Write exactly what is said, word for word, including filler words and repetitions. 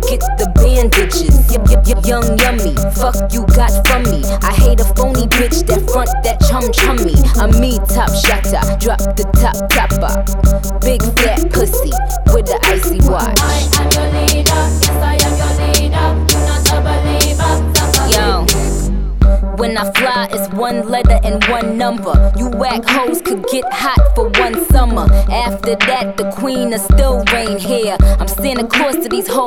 forget the bandages. Y- y- y- young yummy, fuck you got from me. I hate a phony bitch that front that chum chummy. I'm me, top shatter, drop the top topper. Big fat pussy with the icy watch. I am your leader, yes I am your leader. You not a believer, Yo, when I fly, it's one letter and one number. You whack hoes could get hot for one summer. After that, the queen will still reign here. I'm Santa Claus to these hoes.